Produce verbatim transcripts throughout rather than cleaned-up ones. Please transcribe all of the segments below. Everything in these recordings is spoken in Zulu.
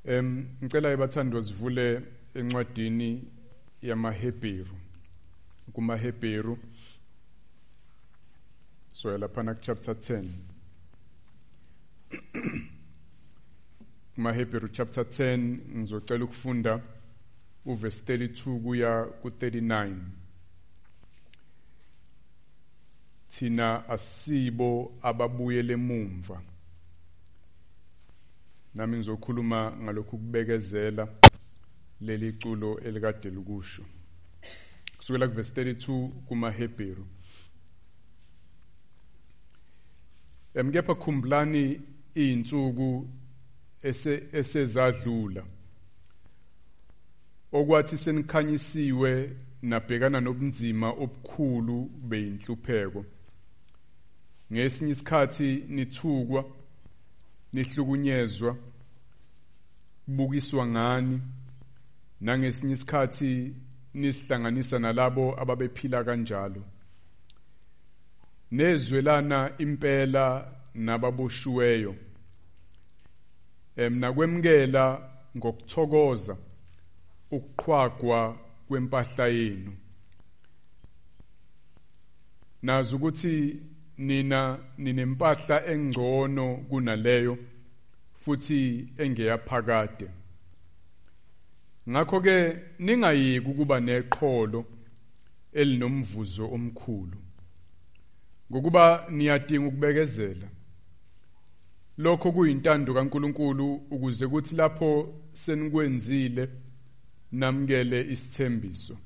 Em ngicela abathandwa sivule encwadini yamaHebheru. KumaHebheru so lapha na chapter ten. KumaHebheru chapter ten ngizocela ukufunda uverse thirty-two kuya ku thirty-nine. Thina asibo ababuyele emumva. Nami ngizokhuluma ngalokhu kubekezela leli culo elikade likusho. Kusukela kuverse thirty-two kumaHebheru. Emkepha khumbulani izinsuku esezadlula. Okwathi senikhanyisiwe nabhekana nobunzima obukhulu beyinhlupheko. Ngesinye isikhathi nithukwa, nihlukunyezwa, kubukiswa ngani, nangesinye isikhathi nisihlanganisa nalabo ababephila kanjalo. Nezwelana impela nababoshiweyo. Emna kwemkela ngokuthokoza ukuqhwagwa kwempahla yenu. Nazi ukuthi nina ninempahla engcono kunaleyo futhi engeyaphakade. Ngakho ke ningayiki ukuba neqholo elinomvuzo omkhulu. Ngokuba niyadinga ukubekezela. Lokho kuyintando kaNkulunkulu ukuze kuthi lapho senikwenzile namkele isithembiso.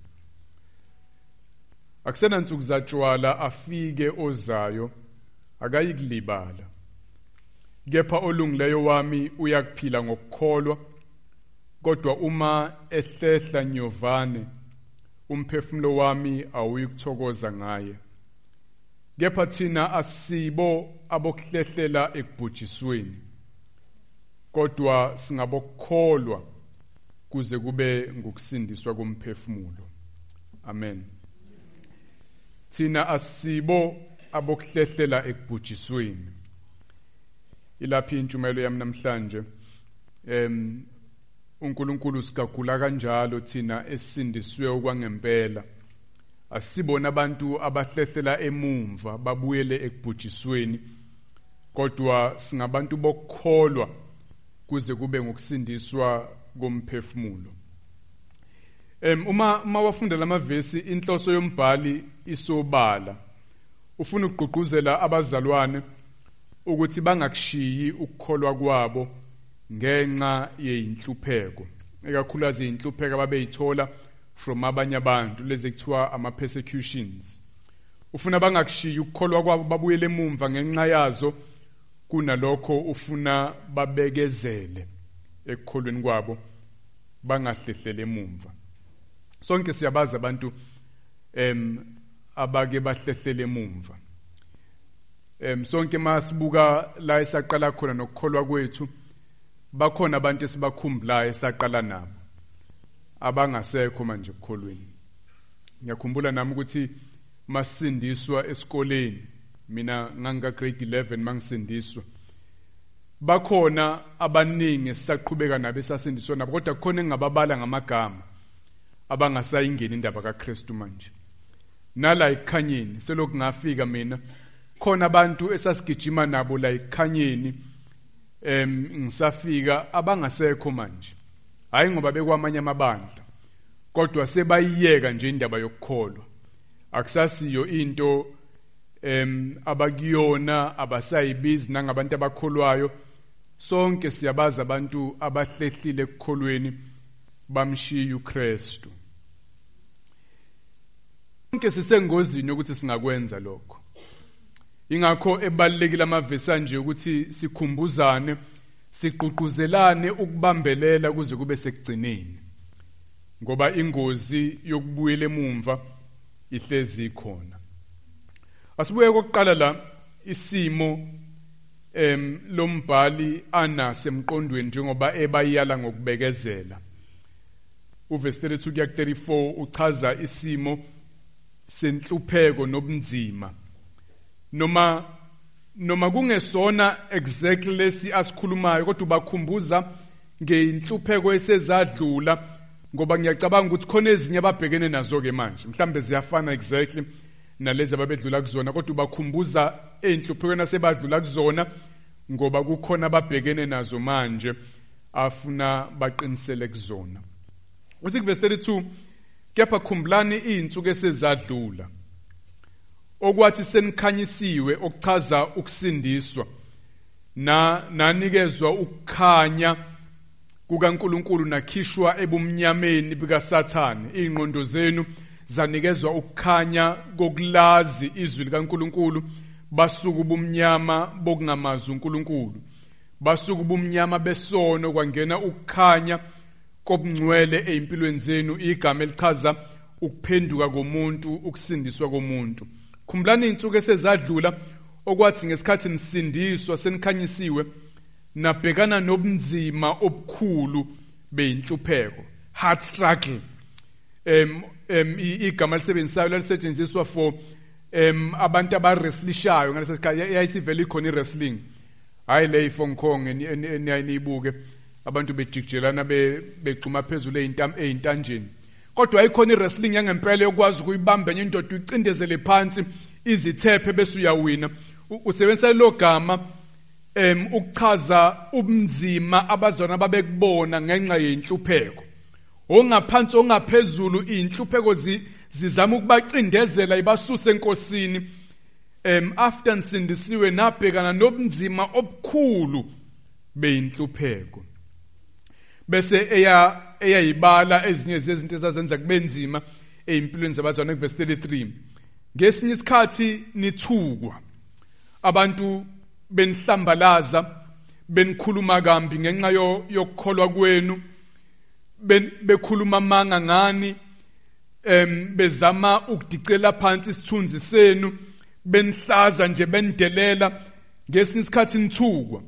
Akusena nsuku zatshwala afike ozayo akayikulibala. Kepha olungileyo wami uyakuphila ngokukholwa, kodwa uma ehlehla nyovane umphefumulo wami awuyikuthokoza ngaye. Kepha thina asibo abokuhlehlela ekubhujisweni, kodwa singabokukholwa kuze kube ngokusindiswa komphefumulo. Amen. Thina asibo abokuhlehlela ekubhujisweni. Ilaphi intshumayelo yami namhlanje. Em uNkulunkulu sigagula kanjalo thina esindiswe okwangempela. Asibona abantu abahlehlela emumva babuyele ekubhujisweni, kodwa singabantu bokukholwa kuze kube ngokusindiswa komphefumulo. Em uma mawafunda lamavesi inhloso yombhali isobala. Ufuna ukugqugquzela abazalwane ukuthi bangakushiyi ukukholwa kwabo ngenxa yeinhlupheko. Ekakhulukazi inhlupheko ababeyithola from abanye abantu lezi kuthiwa ama persecutions. Ufuna bangakushiyi ukukholwa kwabo babuyele emumva ngenxa yazo, kunalokho ufuna babekezele ekukholweni kwabo bangahlehlele emumva. Sonke siyabaza abantu em abake bahlehlele emumva. Em sonke masibuka la esaqala khona nokukholwa kwethu, bakhona abantu esibakhumbulayo esaqala nabo abangasekho manje ekukholweni. Ngiyakhumbula nami ukuthi masindiswa esikoleni, mina nganga grade eleven mangisindiswa, bakhona abaningi sisaqhubeka nabo esasindiswa nabo, kodwa kukhona engababala ngamagama abangasayingeni indaba kaKristu manje. Nala ekhanyeni selokhu ngafika mina, khona abantu esasigijima nabo la ekhanyeni em ngisafika abangasekho manje. Hayi ngoba bekwamanye amabandla, kodwa sebayiyeka nje indaba yokukholwa. Akusasiyo into em abakuyona, abasayibizi nangabantu abakholwayo. Sonke siyabaza abantu abahlehlile ekukholweni bamshiya uKristu. Sonke sisengozini ukuthi singakwenza lokho. Ingakho ebalekile amavesi nje ukuthi sikhumbuzane, siqhuquzelane ukubambelela kuze kube sekugcineni. Ngoba ingozi yokubuyela emumva ihlezi ikhona. Asibuye kokuqala la isimo em lombhali anase emqondweni njengoba ebayala ngokubekezela. Uverse thirty-two kuya thirty-four uchaza isimo senhlupheko nobunzima. Noma noma kungesona exactly lesi asikhulumayo, kodwa ubakhumbuza ngeinhlupheko esezadlula ngoba ngiyacabanga ukuthi khona ezinye ababhekene nazo ke manje mhlambe ziyafana exactly nalezi ababedlula kuzona kodwa bakhumbuza einhluphekweni asebadlula kuzona ngoba kukhona ababhekene nazo manje afuna baqinisele kuzona. Uthi verse thirty-two, kepha khumbulani izinsuku esezadlula okwathi senikhanyisiwe okuchaza ukusindiswa na nanikezwa ukukhanya kukaNkulunkulu nakhishwa ebumnyameni bikaSathane. Ingqondo zenu zanikezwa ukukhanya kokulazi izwi likaNkulunkulu, basuka ubumnyama bokungamazi uNkulunkulu, basuka ubumnyama besono kwangena ukukhanya kobungcwele ezimpilweni zenu, igama elichaza ukuphenduka komuntu, ukusindiswa komuntu. Khumbulani izinsuku esezadlula okwathi ngesikhathi nisindiswa senikhanyisiwe nabhekana nobunzima obukhulu beyinhlupheko, hard struggle. em em igama lisebenzisayo lalisetshenziswa for em abantu abareslishayo ngaleso sikhathi yayisivele ikhona iwrestling, hayi le iFong Kong eniyibuke abantu bejikijelana begxuma phezulu ezintanjeni, kodwa ayikhona iwrestling yangempela yokwazi ukuyibamba enye indoda uyicindezele phansi izithephe bese uyawina. Usebenzisa lo gama em ukuchaza ubunzima abazona babekubona ngenxa yenhlupheko. Ongaphansi ongaphezulu inhlupheko zizama ukubacindezela ibasuse enkosini. Em after nsindisiwe nabhekana nobunzima obukhulu beyinhlupheko. Bese eya eyayibala ezinye zezinto ezazenza kubenzima ezimpilweni zabazwana verse thirty-three. Ngesinye isikhathi nithukwa, abantu benihlambalaza, benikhuluma kambi ngenxa yokukholwa kwenu, bekhuluma amanga ngani, em bezama ukudicela phansi isithunzi senu, benihlaza nje benidelela. Ngesinye isikhathi nithukwa,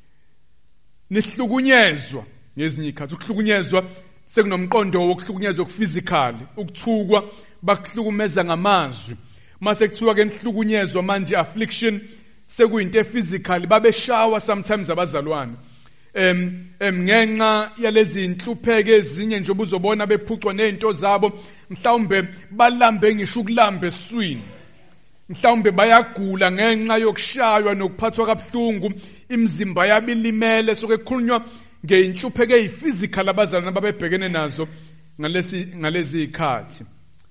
nihlukunyezwa. Ngezinye ikhathi ukuhlukunyezwa sekunomqondo wokuhlukunyezwa physically, ukuthukwa bakuhlukumeza ngamazwi. Mase kuthiwa ke nihlukunyezwa manje affliction sekuyinto physical, babeshawa sometimes abazalwane em em ngenxa yalezi inhlupheke ezinye nje obuzobona bephucwa nezinto zabo, mhlawumbe balambe ngisho ukulamba eswini, mhlawumbe bayagula ngenxa yokushaywa nokuphathwa kabuhlungu, imizimba yabilimele. So kukhulunywa ngeinhlupheke eziphysical abazalwane babebhekene nazo ngalesi ngalezi ikhathi.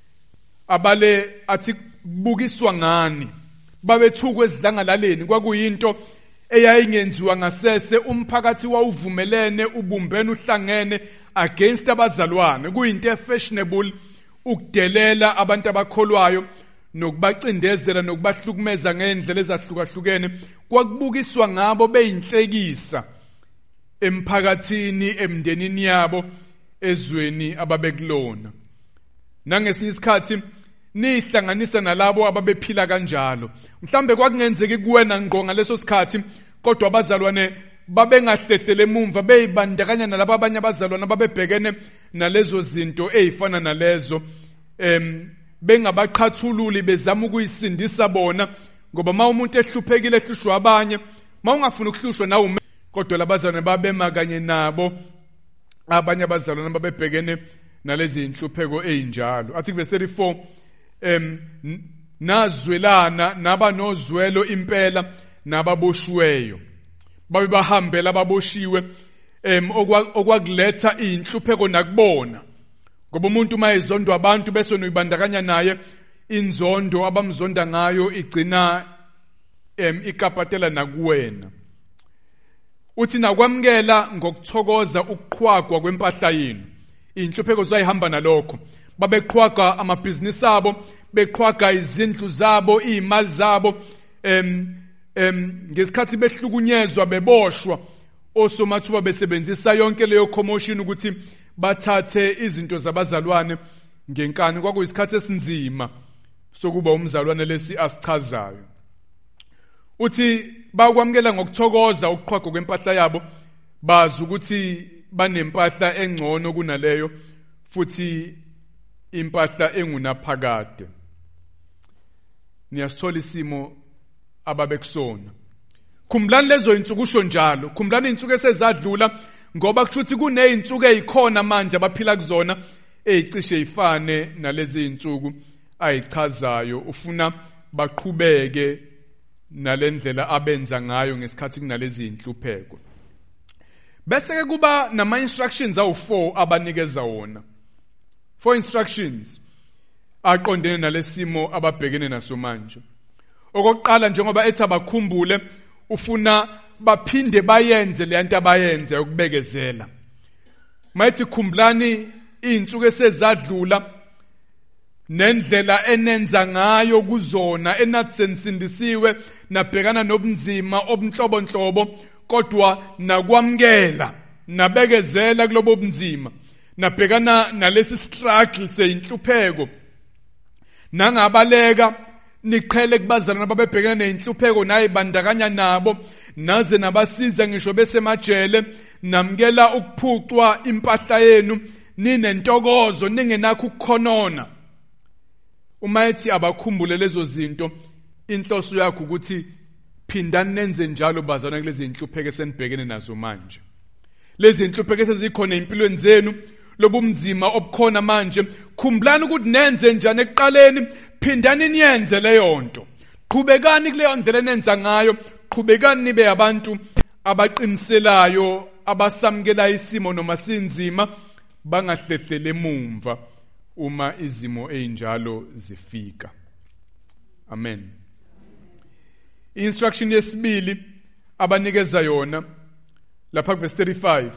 Abale athi kubukiswa ngani, babethukwe ezidlangalaleni, kwakuyinto eyayingenziwa ngasese, umphakathi wawuvumelene ubumbene uhlangene against abazalwane. Kuyinto fashionable ukudelela abantu abakholwayo nokubacindezela nokubahlukumeza ngendlela ezahlukahlukene. Kwakubukiswa ngabo beyinhlekisa emphakathini, emndenini yabo, ezweni ababekulona. Nangesinye isikhathi nihlanganisa nalabo ababephila kanjalo. Mhlambe kwakungenzeki kuwena ngqo ngaleso sikhathi, kodwa abazalwane babengahlehlele emumva beyibandakanya nalabo abanye abazalwane ababebhekene nalezo zinto ezifana nalezo, em bengabaqhathululi bezama ukuyisindisa bona, ngoba ma umuntu ehluphekile ehlushwa abanye, ma ungafuna ukuhlushwa nawe, kodwa labazalwane babema kanye nabo abanye abazalwane ababebhekene nalezi inhlupheko ezinjalo. Athi verse thirty-four, em nazwelana naba nozwelo impela nababoshiweyo, babe bahambela ababoshiwe, em okwakuletha inhlupheko nakubona, ngoba umuntu mayezondwa abantu bese noyibandakanya naye, inzondo abamzonda ngayo igcina em ikapatela nakuwena. Uthi nakwamkela ngokuthokoza ukuqhwagwa kwempahla yenu. Inhlupheko zayihamba nalokho, babeqhwaga amabhizinisi abo, beqhwaga izindlu zabo, izimali zabo, em em ngesikhathi behlukunyezwa beboshwa, osomathuba besebenzisa yonke leyo commotion ukuthi bathathe izinto zabazalwane ngenkani. Kwakuyisikhathi esinzima sokuba umzalwane lesi asichazayo. Uthi bakwamkela ngokuthokoza ukuqhwaga kwempahla yabo, bazi ukuthi banempahla engcono kunaleyo, futhi impahla engunaphakade. Niyasithola isimo ababekusona. Khumbulani lezo insuku usho njalo, khumbulani insuku esezadlula ngoba kushuthi kuney'nsuku ey'khona manje abaphila kuzona ey'cishe y'fane nalezi iy'nsuku ayichazayo. Ufuna baqhubeke nalendlela abenza ngayo ngesikhathi kunalezi iy'nhlupheko. Bese ke kuba nama instructions awu four abanikeza wona. Four instructions aqondene nalesimo ababhekene naso manje. Okokuqala njengoba ethi abakhumbule ufuna baphinde bayenze le nto abayenze ukubekezela. Mayithi khumbulani iy'nsuku esezadlula nendlela enenza ngayo kuzona enathi senisindisiwe nabhekana nobunzima obunhlobonhlobo kodwa nakwamkela nabekezela kulobo bunzima nabhekana nalesi struggle seyinhlupheko nangabaleka niqhele kubazalana babebhekana neyinhlupheko naye bandakanya nabo naze nabasiza ngisho besemajele namkela ukuphucwa impahla yenu ninentokozo ningenakho ukukhonona. Uma ethi abakhumbule lezo zinto inhloso yakho ukuthi phindani nenze njalo bazalwane kulezi inhlupheko esenibhekene nazo manje. Lezi inhlupheko esezikhona empilweni zenu lobumzima obukhona manje khumbulani ukuthi nenze njani ekuqaleni phindani niyenze leyo nto. Qhubekani kuleyo ndlela nenza ngayo, qhubekani nibe abantu abaqiniselayo abasamkela isimo noma sinzima bangahlehlele emumva uma izimo einjalo zifika. Amen. Instruction yesibili abanikeza yona lapha ku verse thirty-five.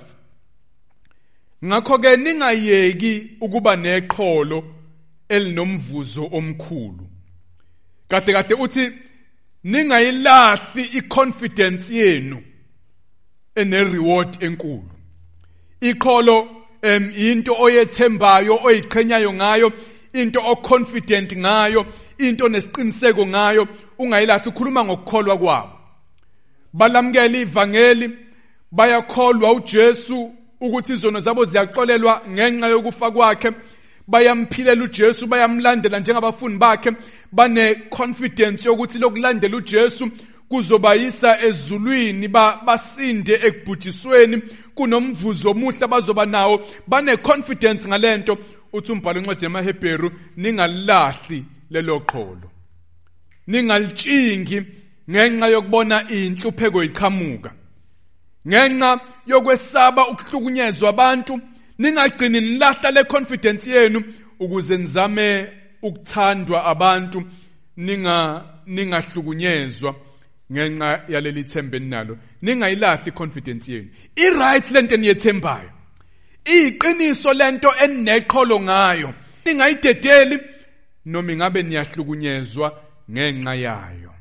Ngakho ke ningayeki ukuba neqholo elinomvuzo omkhulu. Kade kade uthi ningayilahli iconfidence yenu ene reward enkulu. Iqholo em into oyethembayo oyiqhenyayo ngayo, into oconfident ngayo, into nesiqiniseko ngayo, ungayilahli. Ukhuluma ngokukholwa kwabo. Balamkela ivangeli, bayakholwa uJesu ukuthi izono zabo ziyaxolelwa ngenxa yokufa kwakhe, bayamphilela uJesu, bayamlandela njengabafundi bakhe, bane confidence yokuthi lokulandela uJesu kuzobayisa ezulwini basinde ekubhujisweni, kunomvuzo omuhle bazoba nawo, bane confidence ngalento. Uthi umbhalo encwadi yamaHebheru ningalahli lelo qholo, ningalitshingi ngenxa yokubona inhlupheko iqhamuka, ngenxa yokwesaba ukuhlukunyezwa abantu. Ningagcini nilahla le confidence yenu ukuze nizame ukuthandwa abantu, ninga ningahlukunyezwa ngenxa yaleli thembe ninalo. Ningayilahli confidence yenu. I right lento eniyethembayo, iqiniso lento enineqholo ngayo, ningayidedeli noma ingabe niyahlukunyezwa ngenxa yayo.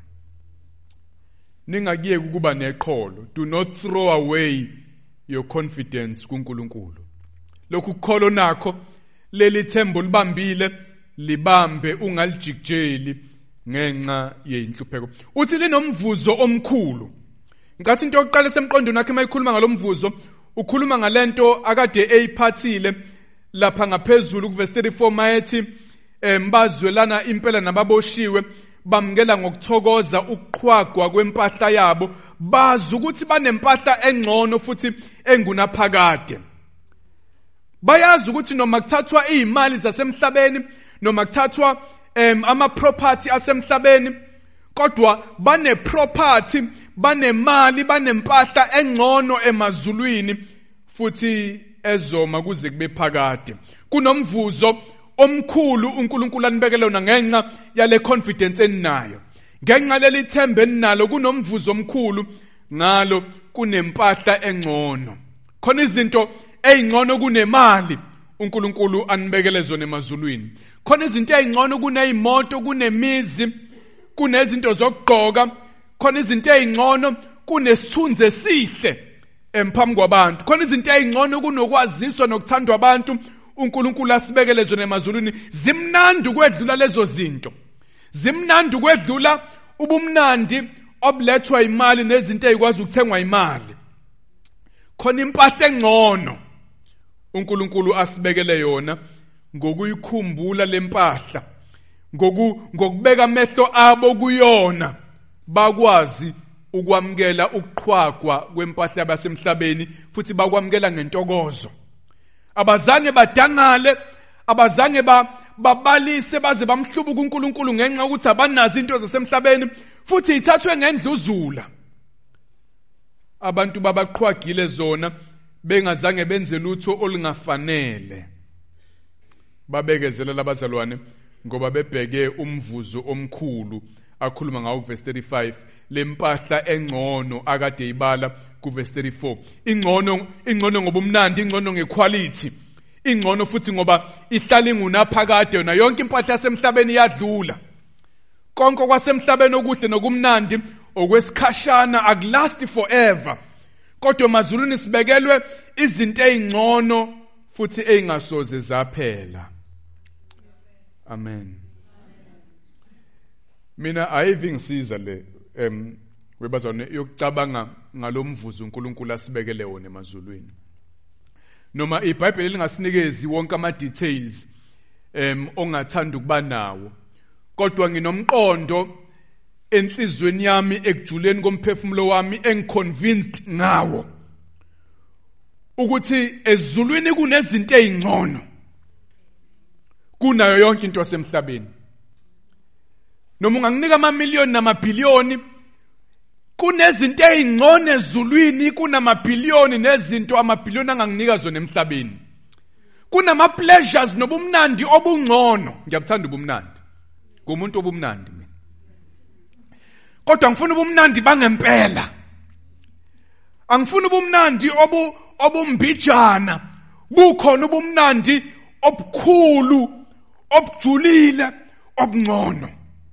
Ningakiyeki ukuba neqholo. Do not throw away your confidence kuNkulunkulu. Lokhu kukholo nakho leli thembo libambile libambe, ungalijikjeli ngenxa yeinhlupheko. Uthi linomvuzo omkhulu. Ngathi into yokuqala semqondweni wakhe mayikhuluma ngalomvuzo, ukhuluma ngalento akade eyiphathile lapha ngaphezulu ku verse thirty-four mayethi mbazwelana impela nababoshiwe, bamkela ngokuthokoza ukuqhwagwa kwempahla yabo, bazi ukuthi banempahla engcono futhi engunaphakade. Bayazi ukuthi noma kuthathwa izimali zasemhlabeni, noma kuthathwa um, ama property asemhlabeni, kodwa bane property, bane mali, bane mpahla engcono emazulwini futhi ezoma kuze kube phakade. Kunomvuzo omkhulu uNkulunkulu anibekele wona ngenxa yale confidence eninayo, ngenxa leli thembe eninalo. Kunomvuzo omkhulu ngalo, kunempahla engcono. Khona izinto eyingcono kunemali uNkulunkulu anibekele zona emazulwini. Khona izinto eyingcono kunezimoto, kunemizi, kunezinto zokugqoka. Khona izinto eyingcono kunesithunzi esihle emphambi kwabantu. Khona izinto eyingcono kunokwaziswa nokuthandwa abantu. uNkulunkulu asibekele zona emazulwini. Zimnandi ukwedlula lezo zinto. Zimnandi ukwedlula ubumnandi obulethwa imali nezinto ezikwazi ukuthengwa imali. Khona impahla engcono uNkulunkulu asibekele yona ngokuyikhumbula lempahla, ngoku ngokubeka amehlo abo kuyona, bakwazi ukwamukela ukuqhwagwa kwempahla yabasemhlabeni futhi bakwamukela ngentokozo. Abazange badangale, abazange babalise baze bamhlubuka uNkulunkulu ngenxa ukuthi abanazi into zasemhlabeni futhi ithathwe ngendluzula. Abantu babaqhwagile zona bengazange benze lutho olungafanele. Babekezela labazalwane ngoba bebheke umvuzo omkhulu akhuluma ngawo verse thirty-five, lempahla engcono akade ibala ku verse thirty-four. Ingcono ingcono ngoba umnandi, ingcono ngequality, ingcono futhi ngoba ihlala ingunaphakade, yona yonke impahla yasemhlabeni iyadlula. Konke kwasemhlabeni okuhle nokumnandi okwesikhashana akulast forever. Kodwa emazulwini sibekelwe izinto ezingcono futhi ezingasoze zaphela. Amen. Mina ayivi ngisiza le em webazwane yokucabanga ngalomvuzo uNkulunkulu asibekele wona emazulwini. Noma iBhayibheli lingasinikezi wonke ama details em ongathanda ukuba nawo. Kodwa nginomqondo enhlizweni yami ekujuleni komphefumulo wami engiconvinced ngawo ukuthi ezulwini kunezinto ezingcono kunayo yonke into yasemhlabeni. Noma unganginika amamiliyoni namabhiliyoni, kunezinto ezingcono ezulwini, kunamabhiliyoni nezinto amabhiliyoni anganginika zona emhlabeni. Kunama pleasures nobumnandi obungcono. Ngiyabuthanda ubumnandi. Kumuntu obumnandi mina. Kodwa ngifuna ubumnandi bangempela. Angifuna ubumnandi obu obumbijana. Bukhona ubumnandi obukhulu, obujulile, obungcono.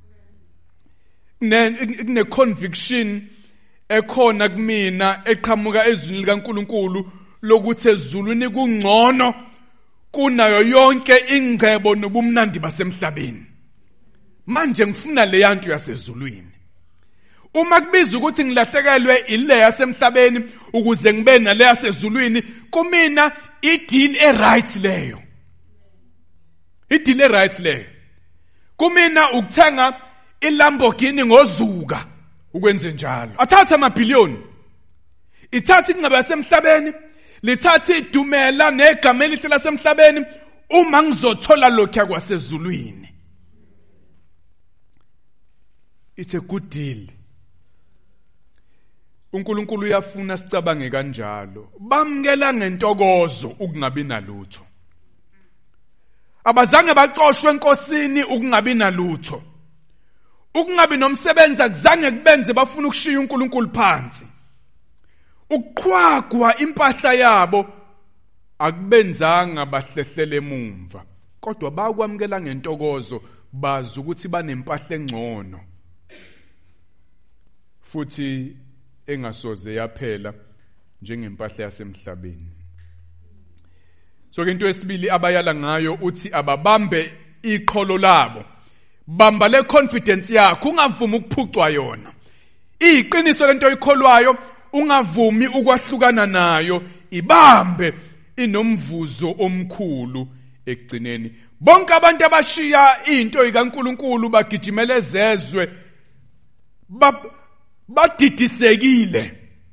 Ne conviction ekhona kumina eqhamuka ezwini likaNkulunkulu lokuthi ezulwini kungcono kunayo yonke ingcebo nobumnandi basemhlabeni. Manje ngifuna le yantu yasezulwini. Uma kubiza ukuthi ngilahlekelwe ile yasemhlabeni ukuze ngibe nale yasezulwini, kumina ideal eright leyo. Ideal eright leyo. Kumina ukuthenga iLamborghini ngozuka ukwenze njalo. Athatha amabhiliyoni. Ithatha ingcebo yasemhlabeni, lithatha idumela negama elihle lasemhlabeni uma ngizothola lokho kwasezulwini. It's a good deal. uNkulunkulu uyafuna sicabange kanjalo. Bamkela ngentokozo ukungabi nalutho. Abazange baxoshwe enkosini ukungabi nalutho. Ukungabi nomsebenzi akuzange kubenze bafuna ukushiya uNkulunkulu phansi. Ukuqhwagwa impahla yabo akubenzanga bahlehlele emumva, kodwa bakwamkela ngentokozo, bazi ukuthi banempahla engcono futhi engasoze yaphela njengempahla yasemhlabeni. So into yesibili abayala ngayo uthi ababambe iqholo labo. Bamba le confidence yakho, ungavumi ukuphucwa yona. Iqiniso lento oyikholwayo ungavumi ukwahlukana nayo, ibambe, inomvuzo omkhulu ekugcineni. Bonke abantu abashiya into ikaNkulunkulu bagijimele ezezwe badidisekile.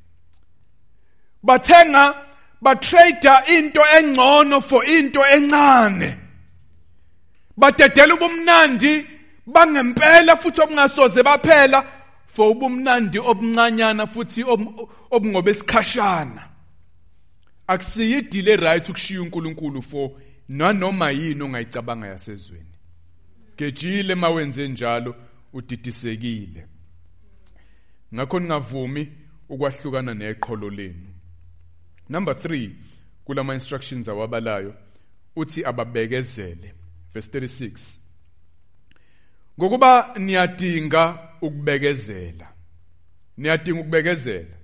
Bathenga batrader into engcono for into encane. Badedela ubumnandi bangempela futhi obungasoze baphela for ubumnandi obuncanyana futhi obungobe sikhashana. Akusiyi delay right ukushiya uNkulunkulu for nanoma yini ongayicabanga yasezweni. Gejile mawenze njalo udidisekile. Ngakho ningavumi ukwahlukana neqholo lenu. Number three, kulama instructions awabalayo uthi ababekezele. Verse thirty-six. Ngokuba niyadinga ukubekezela. Niyadinga ukubekezela.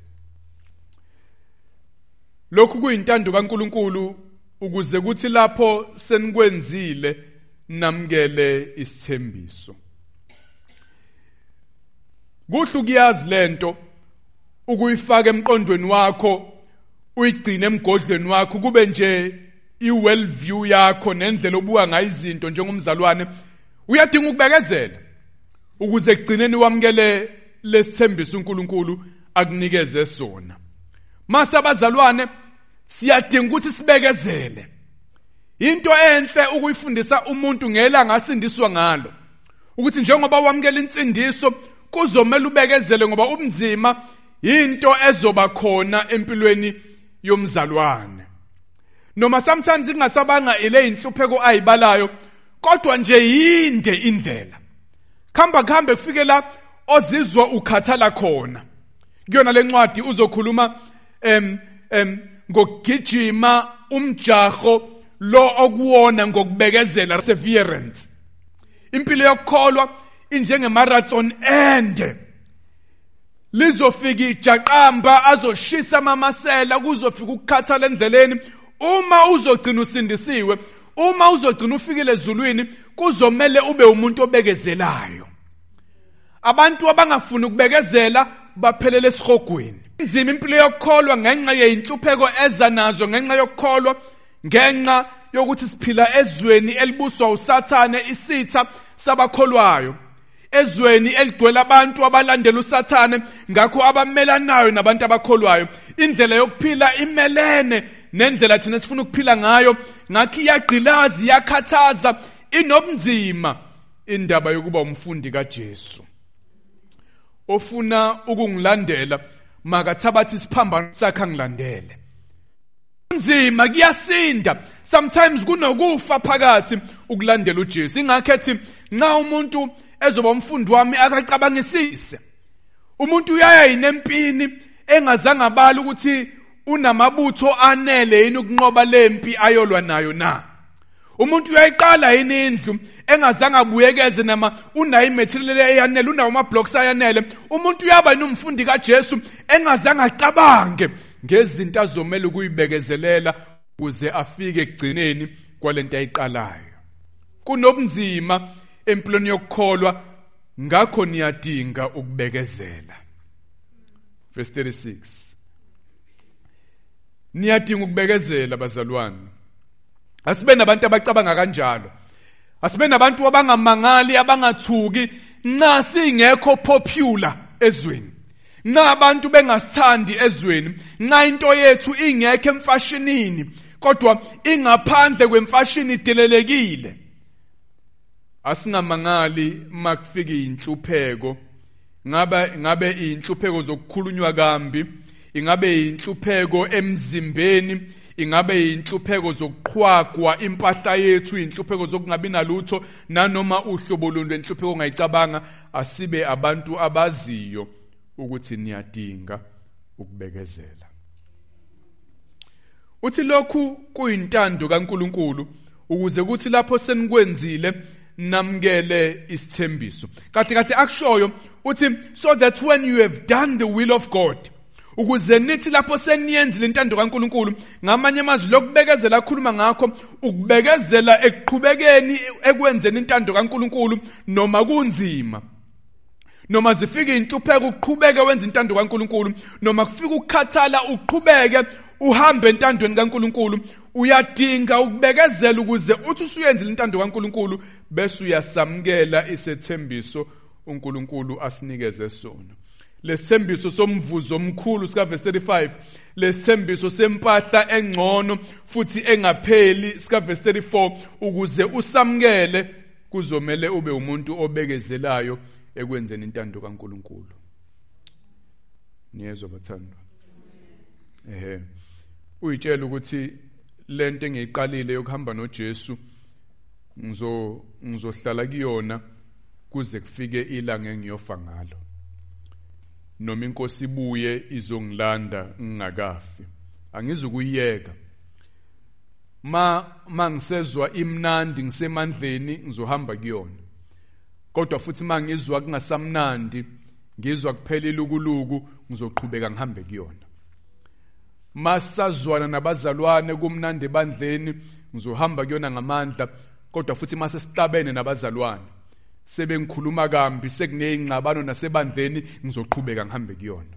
Lokhu kuyintando kaNkulunkulu ukuze kuthi lapho senikwenzile namkele isithembiso. Kuhle ukuyazi lento, ukuyifaka emqondweni wakho, uyigcine emgodleni wakho, kube nje i-well view yakho nendlela obuka ngayo izinto njengomzalwane. Uyadinga ukubekezela ukuze kugcineni wamkele lesithembiso uNkulunkulu akunikeze sona. Mase abazalwane siyadinga ukuthi sibekezele. Into enhle ukuyifundisa umuntu ngelanga asindiswa ngalo. Ukuthi njengoba wamukela insindiso kuzomela ubekezele ngoba ubunzima into ezoba khona empilweni yomzalwane. Noma sometimes ingasabanga ile inhlupheko ayibalayo kodwa nje yinde indlela. Khamba khambe kufike la ozizwa ukhathala khona. Kuyona lencwadi uzokhuluma em em ngokugijima umjaho lo okuwona ngokubekezela, perseverance. Impilo yokukholwa injenge marathon ende. Lizofika ijaqamba azoshisa amamasela kuzofika ukukhathala endleleni. Uma uzogcina usindisiwe, uma uzogcina ufikile ezulwini, kuzomela ube umuntu obekezelayo. Abantu abangafuni ukubekezela baphelele esihogweni. Inzima impilo yokukholwa ngenxa yeinhlupheko eza nazo, ngenxa yokukholwa, ngenxa yokuthi siphila ezweni elibuswa uSathane, isitha sabakholwayo. Ezweni eligcwele abantu abalandela uSathane, ngakho abamelanayo nabantu abakholwayo. Indlela yokuphila imelene nendlela thina sifuna ukuphila ngayo, ngakho iyagqilazi, iyakhathaza, inobunzima indaba yokuba umfundi kaJesu. Ofuna ukungilandela makathabathi isiphambano sakhe angilandele. Nzima kuyasinda, sometimes kunokufa phakathi ukulandela uJesu. Ingakho ethi nxa umuntu ezoba umfundi wami akacabangisise. Umuntu uyaya inempini engazange abala ukuthi unamabutho anele yini ukunqoba lempi ayolwa nayo na. Umuntu uyayiqala yini indlu engazange abuyekeze nama unayo imaterial eyanele, unawo ama blocks ayanele. Umuntu uyaba nomfundi kaJesu engazange acabange ngezinto azomela ukuyibekezelela ukuze afike ekugcineni kwalento ayiqalayo. Kunobunzima empilweni yokukholwa, ngakho niyadinga ukubekezela. Verse thirty-six. Niyadinga ukubekezela bazalwane. Asibe nabantu abacabanga kanjalo. Asibe nabantu abangamangali, abangathuki nxa singekho popular ezweni. Nxa abantu bengasithandi ezweni, nxa into yethu ingekho emfashinini, kodwa ingaphandle kwemfashini idelelekile. Asingamangali makufika inhlupheko, ngabe ngabe inhlupheko zokukhulunywa kambi, ingabe inhlupheko emzimbeni, ingabe inhlupheko zokuqhwagwa impahla yethu, inhlupheko zokungabi nalutho, nanoma uhlobo lwenhlupheko ongayicabanga. Asibe abantu abaziyo ukuthi niyadinga ukubekezela. Uthi lokhu kuyintando kaNkulunkulu ukuze kuthi lapho senikwenzile namkele isithembiso. Kahle kahle akushoyo uthi so that when you have done the will of God, ukuze nithi lapho seniyenzile intando kaNkulunkulu. Ngamanye amazwi lokubekezela akhuluma ngakho ukubekezela ekuqhubekeni ekwenzeni intando kaNkulunkulu noma kunzima, noma zifike inhlupheko uqhubeke wenza intando kaNkulunkulu, noma kufika ukukhathala uqhubeke uhambe entandweni kaNkulunkulu. Uyadinga ukubekezela ukuze uthi usuyenzile intando kaNkulunkulu bese uyasamkela isethembiso uNkulunkulu asinikeze sona. Lesithembiso somvuzo omkhulu sika verse thirty-five, lesithembiso sempahla engcono futhi engapheli sika verse thirty-four, ukuze usamkele kuzomela ube umuntu obekezelayo ekwenzeni intando kaNkulunkulu. Niyezwa bathandwa? Ehe. Uyitshela ukuthi lento engiyiqalile yokuhamba noJesu ngizo ngizohlala kuyona kuze kufike ilanga engiyofa ngalo. Noma inkosi ibuye izongilanda ngingakafi, angizukuyiyeka. Ma mangisezwa imnandi ngisemandleni ngizohamba kuyona. Kodwa futhi mangizwa kungasamnandi, ngizwa kuphelile ukuluku, ngizoqhubeka ngihambe kuyona. Masazwana nabazalwane kumnandi ebandleni, ngizohamba kuyona ngamandla. Kodwa futhi mase sihlabene nabazalwane, sebengikhuluma kambi, sekuneyingxabano nasebandleni, ngizoqhubeka ngihambe kuyona.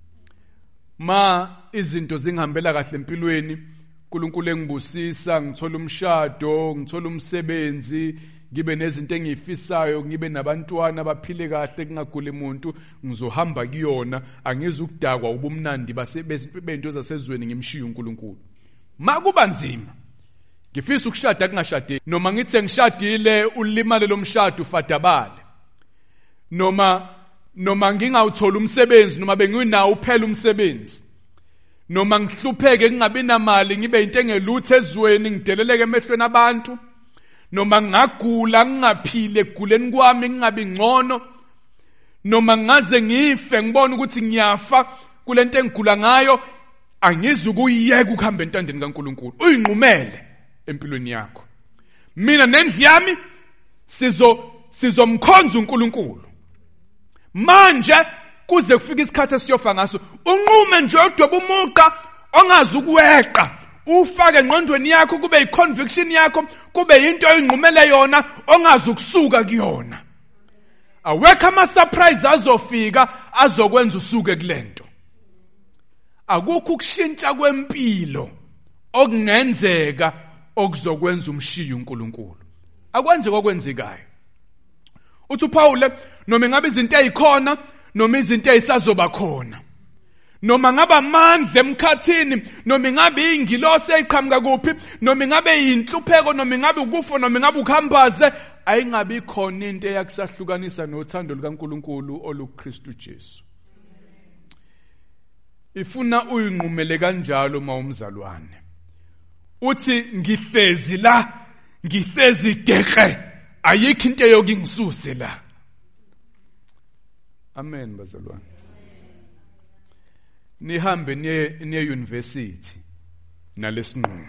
Ma izinto zingihambela kahle empilweni, uNkulunkulu engibusisa, ngithola umshado, ngithola umsebenzi, ngibe nezinto engiyifisayo, ngibe nabantwana abaphile kahle kungaguli umuntu, ngizohamba kuyona, angizukudakwa ubumnandi basebento zasezweni ngimshiya uNkulunkulu. Makuba nzima, ngifisa ukushada kungashadeki, noma ngithi ngishadile ulimale lomshado ufadabale, noma noma ngingawuthola umsebenzi, noma benginawo uphela umsebenzi, noma ngihlupheke kungabi namali, ngibe into engelutho ezweni, ngideleleke emehlweni abantu, noma ngagula ngingaphile eguleni kwami ngingabi ngcono, noma ngaze ngife ngibone ukuthi ngiyafa kulento engigula ngayo, angizukuyeka ukuhamba entandeni kaNkulunkulu. Uyinqumele empilweni yakho. Mina nendlu yami sizo sizomkhonza uNkulunkulu. Manje kuze kufika isikhathi esiyofa ngaso, unqume nje udweba umuqa ongazi ukuweqa, ufake engqondweni yakho, kube yi-conviction yakho, kube yinto oyinqumele yona ongazi ukusuka kuyona. Awekho ama-surprise azofika azokwenza usuke kulento. Akukho ukushintsha kwempilo okungenzeka okuzokwenza umshiye uNkulunkulu. Akwenzeka okwenzekayo. Uthi uPaul, noma ngabe izinto ezikhona, noma izinto ezisazoba khona, noma ngabe amandla emkhathini, noma ngabe ingilosi eziqhamuka kuphi, noma ngabe inhlupheko, noma ngabe ukufa, noma ngabe ukuhambaze, ayingabi khona into eyakusahlukanisa nothando lukaNkulunkulu oluKristu Jesu. Ifuna uyinqumele kanjalo mawumzalwane. Uthi ngihlezi la, ngihlezi deke, ayikho into yokungisuse la. Amen bazalwane. Nihambe niye niye university nalesinqumo.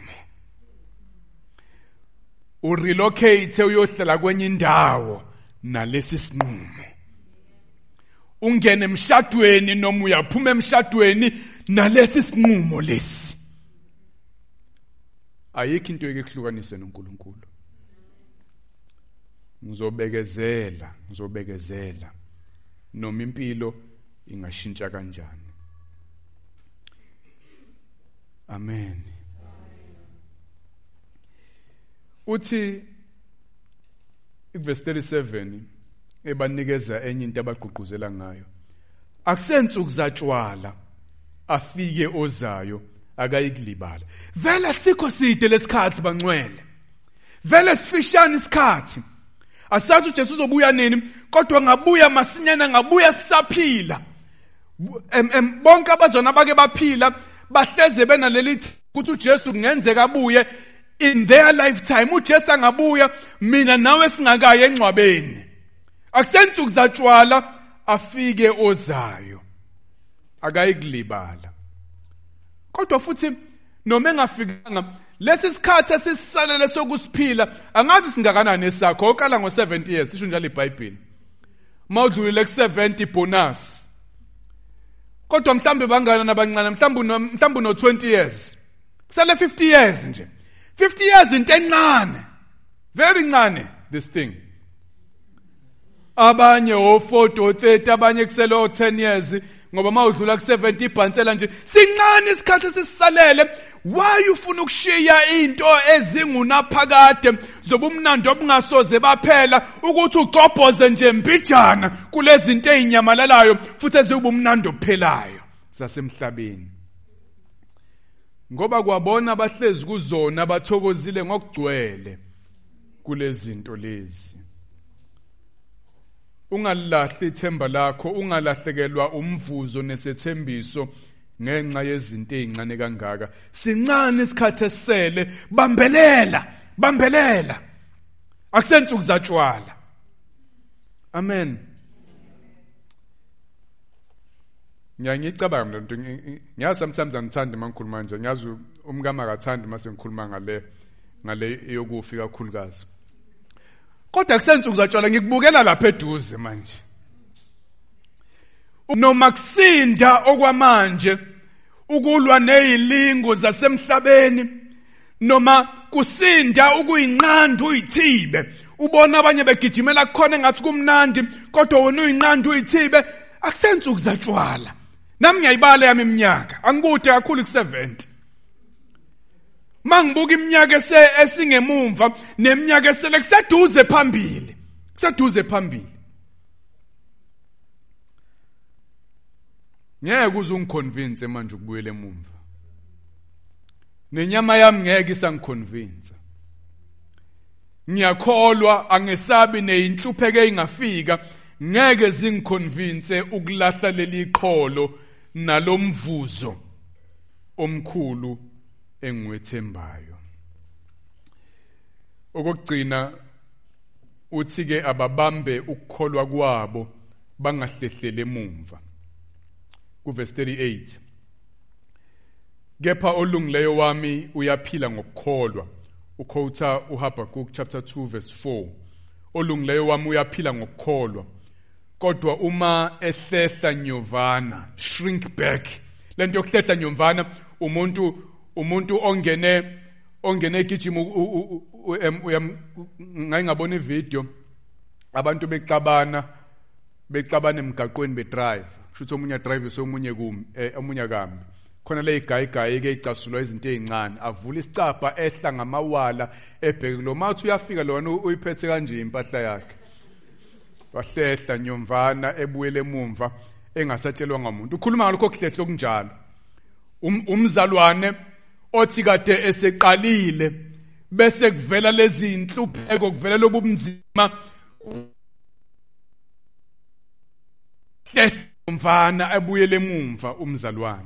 Urelocate uyohlala kwenye indawo nalesi sinqumo. Ungene emshadweni noma uyaphuma emshadweni nalesi sinqumo lesi. Ayikho into ekehlukanise noNkulunkulu. Ngizobekezela, ngizobekezela. Noma impilo ingashintsha kanjani. Amen. Uthi verse thirty-seven ebanikeza enye into abagqugquzela ngayo. Akusensuku zatshwala afike ozayo akayikulibala. Vele sikho side lesikhathi bangcwele. Vele sifishane isikhathi. Asathi uJesu uzobuya nini, kodwa ngabuya masinyana, ngabuya sisaphila. Em em bonke abazona bake baphila bahleze bena lelithi ukuthi uJesu kungenzeka abuye in their lifetime. uJesu angabuya mina nawe singakaye engcwabeni. Akusensuku zatshwala afike ozayo akayikulibala. Kodwa futhi noma engafikanga lesi sikhathi esisisalele sokusiphila, angazi singakanani esakho. Okala ngo seventy years isho njalo iBhayibheli. Mawudlulile ku seventy bonus. Kodwa mhlambe bangana nabancane, mhlambe mhlambe no twenty years. Kusele fifty years nje. fifty years into encane. Very ncane this thing. Abanye o forty o thirty, abanye kusele o ten years, ngoba mawudlula ku seventy ibhansela nje. Sincane isikhathi esisisalele. Why ufuna ukushiya into ezingunaphakade zobumnandi obungasoze baphela ukuthi ugqobhoze nje mbijana kulezi zinto ezinyamalalayo futhi ezibumnandi ophelayo zasemhlabeni? Ngoba kwabona abahlezi kuzona bathokozile ngokugcwele kulezi zinto lezi. Ungalahli ithemba lakho, ungalahlekelwa umvuzo nesethembiso ngenxa yezinto ezincane kangaka. Sincane isikhathi esele, bambelela, bambelela. Akusensuku zatshwala. Amen. Ngiyangicabanga lento, ngiyazi sometimes angithandi mangikhuluma nje, ngiyazi umkama akathandi mase ngikhuluma ngale ngale yokufi kakhulukazi. Kodwa akusensuku zatshwala, ngikubukela lapha eduze manje. Noma kusinda okwamanje ukulwa nezilingo zasemhlabeni, noma kusinda ukuyinqanda uyithibe, ubona abanye begijimela khona ngathi kumnandi kodwa wena uyinqanda uyithibe, akusensuku zatshwala. Nami ngiyayibala yami iminyaka, angikude kakhulu ku seventy. mangibuka iminyaka esingemumva neminyaka esele kuseduze phambili kuseduze phambili ngeke uze ungiconvince manje ukubuyela emumva nenyama yami ngeke isangiconvince ngiyakholwa angesabi neyinhlupheko engafika ngeke zingiconvince ukulahla leli iqholo nalomvuzo omkhulu engwethembayo. Okugcina uthi ke ababambe ukukholwa kwabo bangahlehlele emumva. Ku verse thirty-eight. Kepha olungileyo wami uyaphila ngokukholwa. Ukhotha uHabakuk chapter two verse four. Olungileyo wami uyaphila ngokukholwa. Kodwa uma ehlehla nyovana, shrink back. Lento yokuhlehla nyovana umuntu umuntu ongene ongene egijima ngayingabona ivideo abantu bexabana bexabana emgaqweni bedrive. Kusho omunye drive somunye kumi omunye kambi. Khona le guy guy ke icasulwa izinto ezincane avula isicapha ehla ngamawala ebheke lo mathi uyafika lona uyiphethe kanje impahla yakhe. Wahlehla nyomvana ebuyele emumva engasatshelwa ngamuntu. Ukhuluma ngalokho kuhlehla okunjalo. Umzalwane othi kade eseqalile bese kuvela lezi inhlupheko kuvela lobumzima umfana ebuyele emumva umzalwane.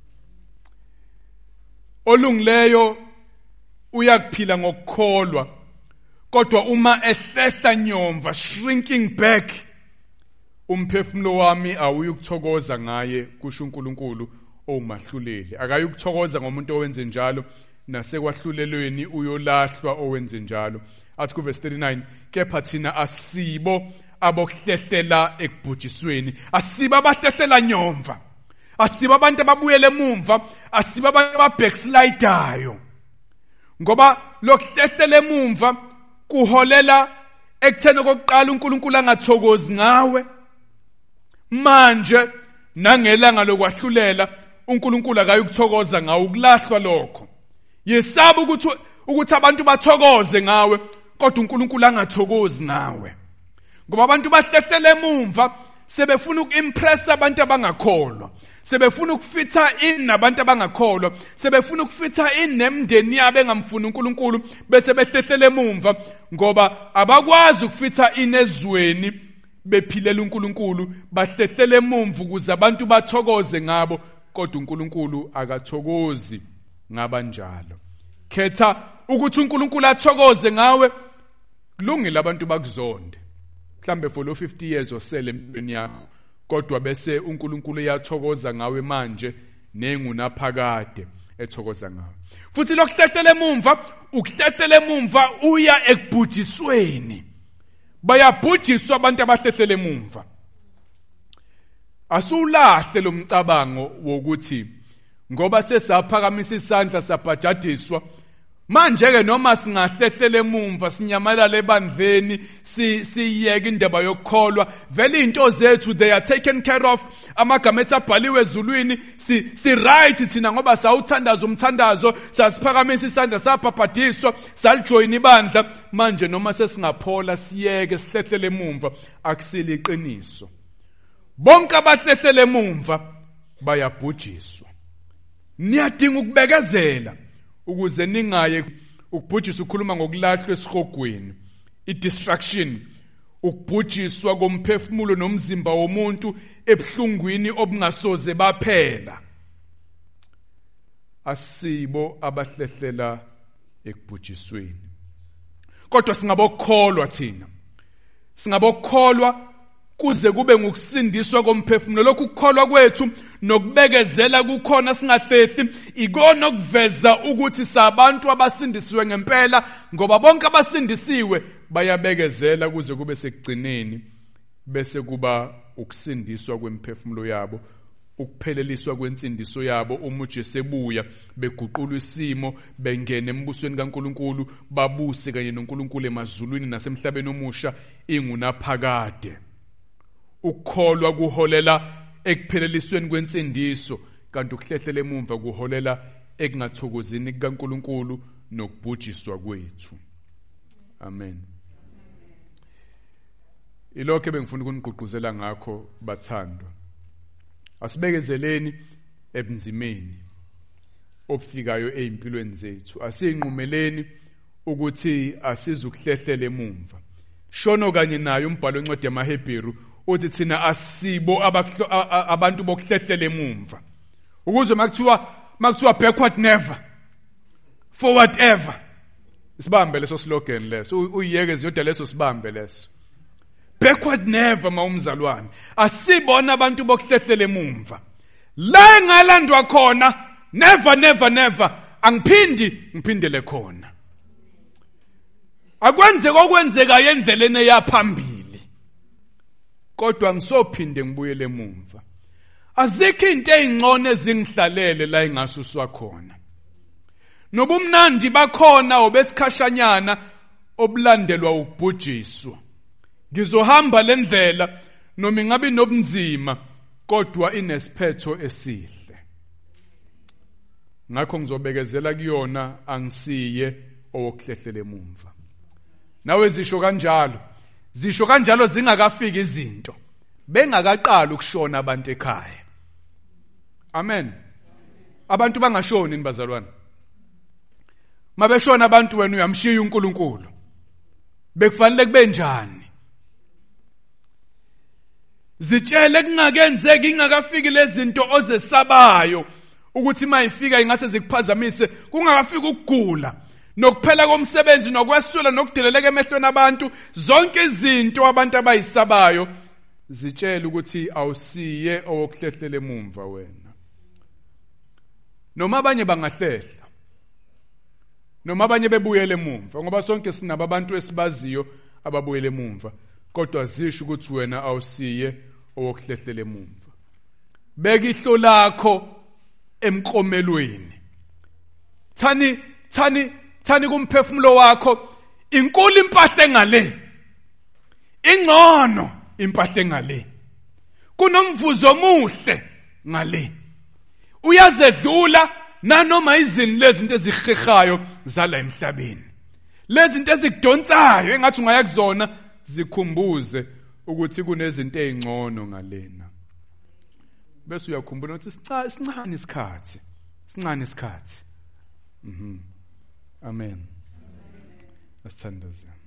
Olungileyo uyakuphila ngokukholwa kodwa uma ehlehla nyomva shrinking back umphefumulo wami awuyukuthokoza ngaye kusho uNkulunkulu owumahluleli. Akayukuthokoza ngomuntu owenze njalo nasekwahlulelweni uyolahlwa owenze njalo. Athi ku verse thirty-nine, kepha thina asibo abokuhlehlela ekubhujisweni, asiba abahlehlela nyomva, asiba abantu ababuyele emumva, asiba abantu ababackslidayo. Ngoba lokuhlehlela emumva kuholela ekutheni okokuqala uNkulunkulu angathokozi ngawe. Manje nangelanga lokwahlulela uNkulunkulu akayukuthokoza ngawe, ukulahlwa lokho. Yesaba ukuthi ukuthi abantu bathokoze ngawe kodwa uNkulunkulu angathokozi ngawe. Ngoba abantu bahlehlela emumva sebefuna ukimpress abantu abangakholwa. Sebefuna ukufitha in nabantu abangakholwa, sebefuna ukufitha in nemndeni yabo engamfuni uNkulunkulu bese behlehlela emumva ngoba abakwazi ukufitha in ezweni bephilela uNkulunkulu, bahlehlela emumva ukuze abantu bathokoze ngabo kodwa uNkulunkulu akathokozi ngabanjalo. Khetha ukuthi uNkulunkulu athokoze ngawe, kulungile abantu bakuzonde. Mhlambe for lo fifty years osele empilweni yakho kodwa bese uNkulunkulu uyathokoza ngawe manje nengunaphakade ethokoza ngawe. Futhi lokuhlehlela emumva, ukuhlehlela emumva uya ekubhujisweni. Bayabhujiswa abantu abahlehlela emumva. Asulahle lo mcabango wokuthi ngoba sesaphakamisa isandla sabhajadiswa manje ke noma singahlehlela emumva sinyamalala ebandleni siyeke indaba yokukholwa vele into zethu they are taken care of, amagama ethu abhaliwe ezulwini, si si right thina ngoba sawuthandaza umthandazo, sasiphakamisa isandla sabhabhadiswa, salijoyina ibandla. Manje noma sesingaphola siyeke sihlehlela emumva, akusile iqiniso. Bonke abahlehlela emumva bayabhujiswa. Niyadinga ukubekezela ukuze ningaye ukubhujiswa. Ukhuluma ngokulahlwa esihogweni, i-distraction, ukubhujiswa komphefumulo nomzimba womuntu ebuhlungwini obungasoze baphela. Asibo abahlehlela ekubhujisweni kodwa singabokholwa thina, singabokholwa kuze kube ngokusindiswa komphefumulo. Lokhu kukholwa kwethu nokubekezela kukhona singahlehli ikona okuveza ukuthi sabantu abasindisiwe ngempela, ngoba bonke abasindisiwe bayabekezela kuze kube sekugcineni bese kuba ukusindiswa kwemphefumulo yabo, ukupheleliswa kwensindiso yabo. Uma uJesu ebuya beguqula isimo, bengena embusweni kaNkulunkulu, babuse kanye noNkulunkulu emazulwini nasemhlabeni omusha ingunaphakade. Ukukholwa kuholela ekuphelelisweni kwensindiso kanti ukuhlehlela emumva kuholela ekungathokozini kukaNkulunkulu nokubhujiswa kwethu. Amen. Ilokho ebengifuna ukunigqugquzela ngakho bathandwa. Asibekezeleni ebunzimeni obufikayo ezimpilweni zethu. Asiyinqumeleni ukuthi asizukuhlehlela emumva. Shono kanye nayo umbhalo wencwadi yamaHebheru uthi thina asibo abantu bokuhlehlela emumva. Ukuze makuthiwa makuthiwa backward never, forward ever. Sibambe leso slogan leso, uyiyeke ziyoda leso sibambe leso. Backward never mawumzalwane. Asibona abantu bokuhlehlela emumva. La engalandwa khona, never never never, angiphindi ngiphindele khona. Akwenzeke okwenzeka endleleni eyaphambili. Kodwa ngisophinde ngibuyele emumva. Azikho into ezingcono ezingihlalele la engasuswa khona. Nobumnandi bakhona obesikhashanyana obulandelwa ukubhujiswa. Ngizohamba lendlela noma ingabe nobunzima kodwa inesiphetho esihle. Ngakho ngizobekezela kuyona angisiye owokuhlehlela emumva. Nawe zisho kanjalo. Zisho kanjalo zingakafiki izinto. Bengakaqala ukushona abantu ekhaya. Amen. Abantu bangashoni nibazalwane. Mabeshona abantu wena uyamshiya uNkulunkulu. Bekufanele kube njani? Zitshele kungakenzeki ingakafiki lezi zinto ozesabayo ukuthi mayifika ingase zikuphazamise, kungakafika ukugula nokuphela komsebenzi nokwesula nokudeleleka emehlweni abantu, zonke izinto abantu abayisabayo zitshela ukuthi awusiye owokuhlehlela emumva wena. Noma abanye bangahlehla, noma abanye bebuyele emumva, ngoba sonke sinabo abantu esibaziyo ababuyele emumva, kodwa zisho ukuthi wena awusiye owokuhlehlela emumva. Beka ihlo lakho emkromelweni. Thani thani thani kumphefumulo wakho, inkulu impahla engale. Ingcono impahla engale. Kunomvuzo omuhle ngale. Uyazedlula nanoma izini lezi zinto ezihehayo zala emhlabeni. Lezi zinto ezikudonsayo engathi ungaya kuzona zikhumbuze ukuthi kunezinto ezingcono ngalena. Bese uyakhumbula ukuthi sincane isikhathi. Sincane isikhathi. Mhm. Amen. Asithandaze.